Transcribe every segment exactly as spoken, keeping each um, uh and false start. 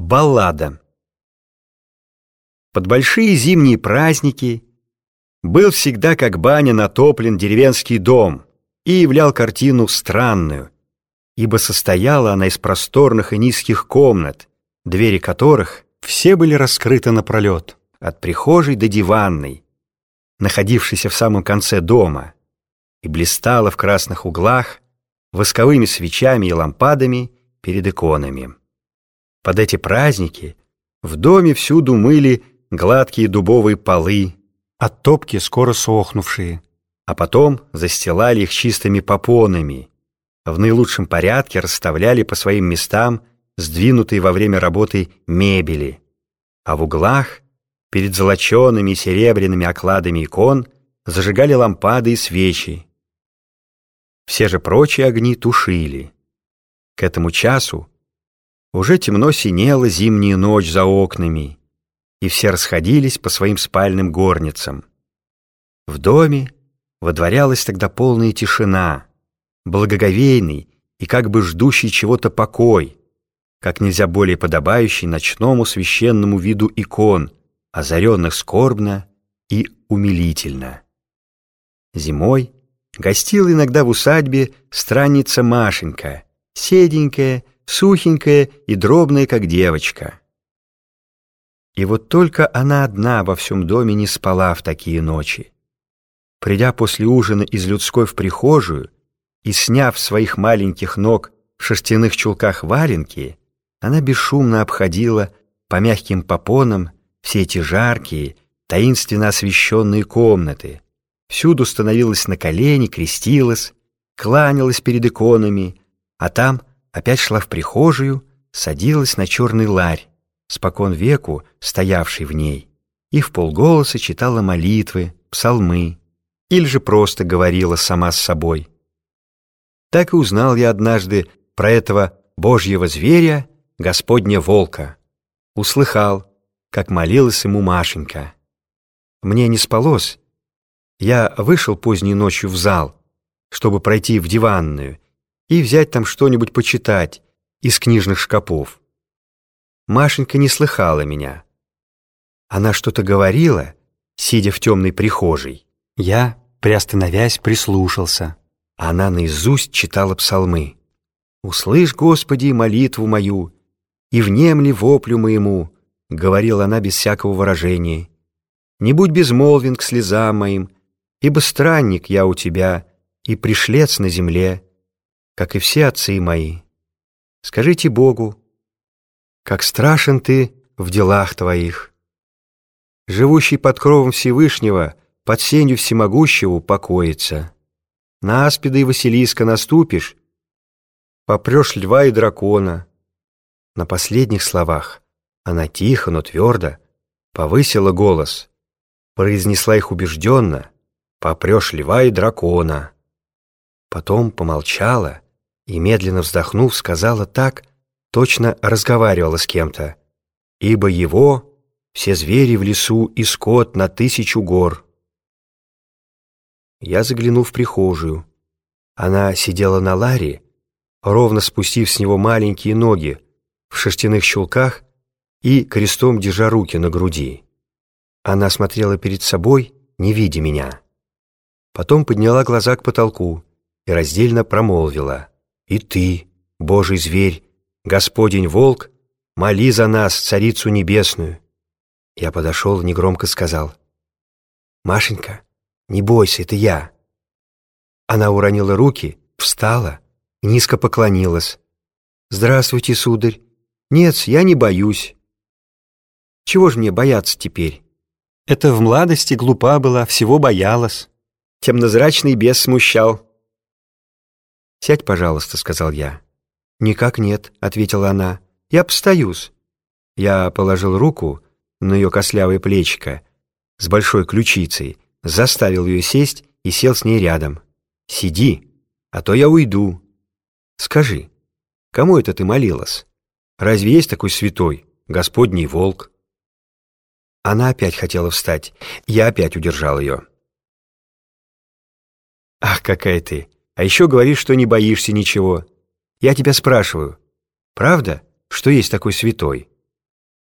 Баллада. Под большие зимние праздники был всегда как баня натоплен деревенский дом и являл картину странную, ибо состояла она из просторных и низких комнат, двери которых все были раскрыты напролет, от прихожей до диванной, находившейся в самом конце дома, и блистала в красных углах восковыми свечами и лампадами перед иконами. Под эти праздники в доме всюду мыли гладкие дубовые полы, от топки скоро сохнувшие, а потом застилали их чистыми попонами, в наилучшем порядке расставляли по своим местам сдвинутые во время работы мебели, а в углах перед золочеными и серебряными окладами икон зажигали лампады и свечи. Все же прочие огни тушили. К этому часу уже темно синела зимняя ночь за окнами, и все расходились по своим спальным горницам. В доме водворялась тогда полная тишина, благоговейный и как бы ждущий чего-то покой, как нельзя более подобающий ночному священному виду икон, озаренных скорбно и умилительно. Зимой гостила иногда в усадьбе странница Машенька, седенькая, сухенькая и дробная, как девочка. И вот только она одна во всем доме не спала в такие ночи. Придя после ужина из людской в прихожую и сняв с своих маленьких ног в шерстяных чулках валенки, она бесшумно обходила по мягким попонам все эти жаркие, таинственно освещенные комнаты, всюду становилась на колени, крестилась, кланялась перед иконами, а там опять шла в прихожую, садилась на черный ларь, спокон веку стоявший в ней, и вполголоса читала молитвы, псалмы, или же просто говорила сама с собой. Так и узнал я однажды про этого божьего зверя, Господня волка. Услыхал, как молилась ему Машенька. Мне не спалось. Я вышел поздней ночью в зал, чтобы пройти в диванную и взять там что-нибудь почитать из книжных шкапов. Машенька не слыхала меня. Она что-то говорила, сидя в темной прихожей. Я, приостановясь, прислушался. Она наизусть читала псалмы. «Услышь, Господи, молитву мою, и внемли воплю моему», — говорила она без всякого выражения. «Не будь безмолвен к слезам моим, ибо странник я у тебя и пришлец на земле, как и все отцы мои. Скажите Богу, как страшен ты в делах твоих. Живущий под кровом Всевышнего, под сенью всемогущего покоится. На аспида и Василиска наступишь, попрешь льва и дракона». На последних словах она тихо, но твердо повысила голос, произнесла их убежденно: «Попрешь льва и дракона». Потом помолчала и, медленно вздохнув, сказала так, точно разговаривала с кем-то: «Ибо его все звери в лесу и скот на тысячу гор». Я заглянул в прихожую. Она сидела на ларе, ровно спустив с него маленькие ноги в шерстяных чулках и крестом держа руки на груди. Она смотрела перед собой, не видя меня. Потом подняла глаза к потолку и раздельно промолвила: «И ты, Божий зверь, Господень волк, моли за нас, Царицу Небесную». Я подошел и негромко сказал: «Машенька, не бойся, это я». Она уронила руки, встала, низко поклонилась. «Здравствуйте, сударь. Нет, я не боюсь». «Чего ж мне бояться теперь? Это в младости глупа была, всего боялась. Темнозрачный бес смущал». «Сядь, пожалуйста», — сказал я. «Никак нет», — ответила она. «Я постаюсь». Я положил руку на ее костлявое плечико с большой ключицей, заставил ее сесть и сел с ней рядом. «Сиди, а то я уйду. Скажи, кому это ты молилась? Разве есть такой святой, Господний волк?» Она опять хотела встать, я опять удержал ее. «Ах, какая ты! А еще говоришь, что не боишься ничего. Я тебя спрашиваю, правда, что есть такой святой?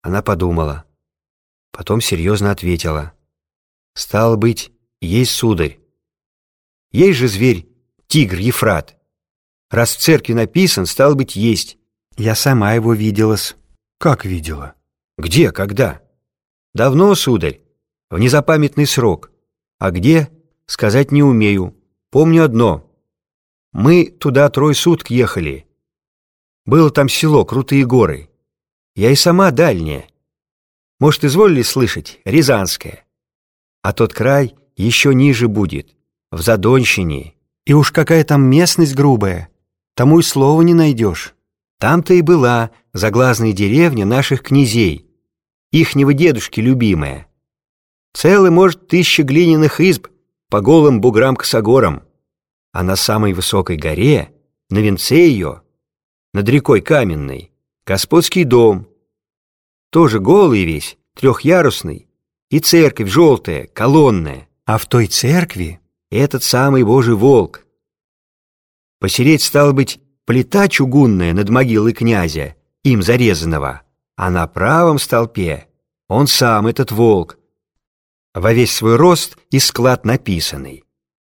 Она подумала. Потом серьезно ответила. Стало быть, есть, сударь. Есть же зверь, тигр Ефрат. Раз в церкви написан, стало быть, есть. Я сама его виделась. Как видела? Где, когда? Давно, сударь, в незапамятный срок. А где, сказать не умею. Помню одно. Мы туда трое суток ехали. Было там село, крутые горы. Я и сама дальняя. Может, изволили слышать, Рязанская. А тот край еще ниже будет, в Задонщине. И уж какая там местность грубая, тому и слова не найдешь. Там-то и была заглазная деревня наших князей, ихнего дедушки любимая. Целый, может, тысяча глиняных изб по голым буграм-косогорам. А на самой высокой горе, на венце ее, над рекой Каменной, господский дом. Тоже голый весь, трехъярусный, и церковь желтая, колонная. А в той церкви этот самый Божий волк. Посереть, стало быть, плита чугунная над могилой князя, им зарезанного, а на правом столпе он сам, этот волк, во весь свой рост и склад написанный.